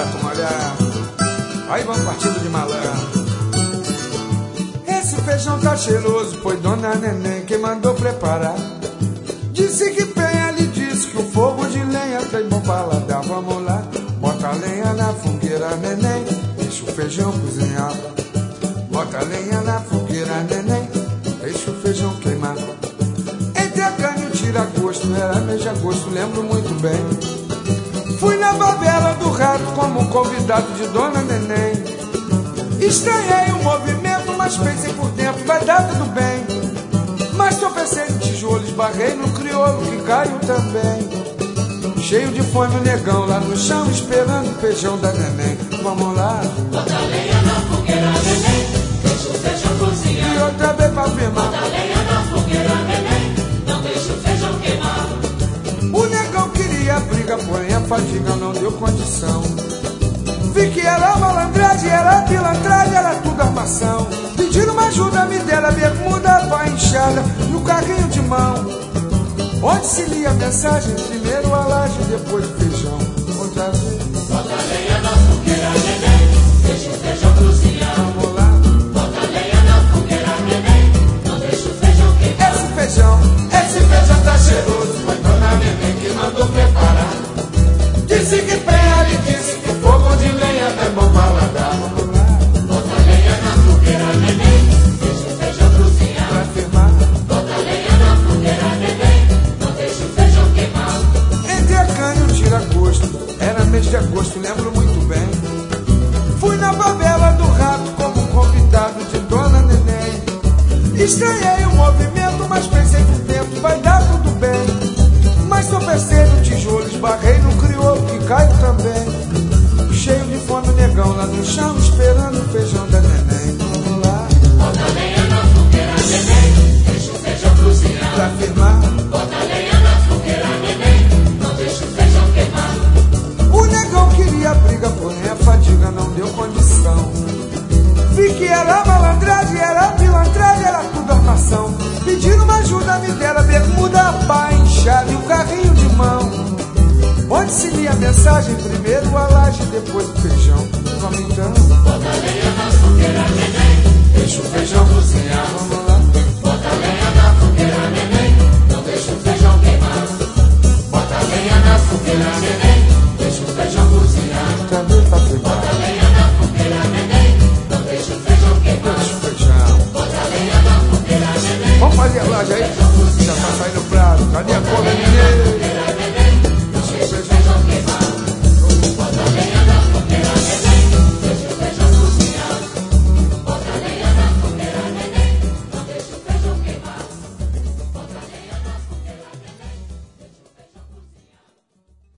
gato molhado. Aí vamos partindo de malandro. Esse feijão tá cheiroso, foi Dona Neném quem mandou preparar. Disse que Penha lhe disse que o fogo de lenha tem bom paladar. Vamos lá, bota a lenha na fogueira, neném, deixa o feijão cozinhar. Bota a lenha na fogueira, neném, deixa o feijão queimar. Entre a carne e o tira-gosto, era mês de agosto, lembro muito bem. Fui na favela do Rato como convidado de Dona Neném. Estranhei o movimento, mas pensei por dentro, vai dar tudo bem. Mas tropecei no tijolo, esbarrei no crioulo que caiu também. Cheio de fome o negão lá no chão, esperando o feijão da neném. Vamos lá. Bota a lenha na fogueira, neném, deixa o feijão cozinhar. E outra vez pra firmar. Bota a lenha na fogueira, neném, não deixa o feijão queimar. O negão queria briga, porém a fadiga não deu condição. Vi que era malandragem, era pilantragem, era tudo armação. Pediram uma ajuda, me deram a bermuda, a enxada e o carrinho de mão. Onde se lia a mensagem, primeiro a laje, depois o feijão. Outra vez. Bota a lenha na fogueira, neném, deixa o feijão cozinhar. Vamos lá. Bota a lenha na fogueira, neném, não deixa o feijão queimar. Esse feijão tá cheiroso, foi Dona Neném que mandou preparar. Disse que Penha lhe disse que fogo de lenha é bom paladar. Vamos lá. Bota a lenha na fogueira, neném, deixa o feijão cozinhar. Pra firmar. Bota a lenha na fogueira, neném, não deixa o feijão queimar. Entre a cana e o tira-gosto, era mês de agosto, lembro muito bem. Fui na favela do Rato como convidado de Dona Neném. Estranhei o movimento, mas pensei por dentro, vai dar tudo bem. Mas tropecei no tijolo, esbarrei no crioulo que caiu também. Cheio de fome o negão lá no chão, esperando o feijão da neném. Vamos lá. Bota a lenha na fogueira, neném, deixa o feijão cozinhar. Pra firmar. Bota a lenha na fogueira, neném, não deixa o feijão queimar. O negão queria briga, porém a fadiga não deu condição. Vi que era malandragem, era pilantragem, era tudo armação. Pediram uma ajuda, me deram a bermuda, a pá, enxada e o carrinho de mão. Onde se lia a mensagem, primeiro a laje, depois o feijão. Vamos então. Bota a lenha na fogueira, neném, deixa o feijão cozinhar. Vamos lá. Bota a lenha na fogueira, neném, não deixa o feijão queimar. Bota a lenha na fogueira, neném, deixa o feijão cozinhar. Também pra firmar. Bota a lenha na fogueira, neném, não deixa o feijão queimar. Deixa o feijão. Bota a lenha na fogueira, neném. Vamos fazer a laje aí? Já tá saindo o prato. Cadê a cor, menino?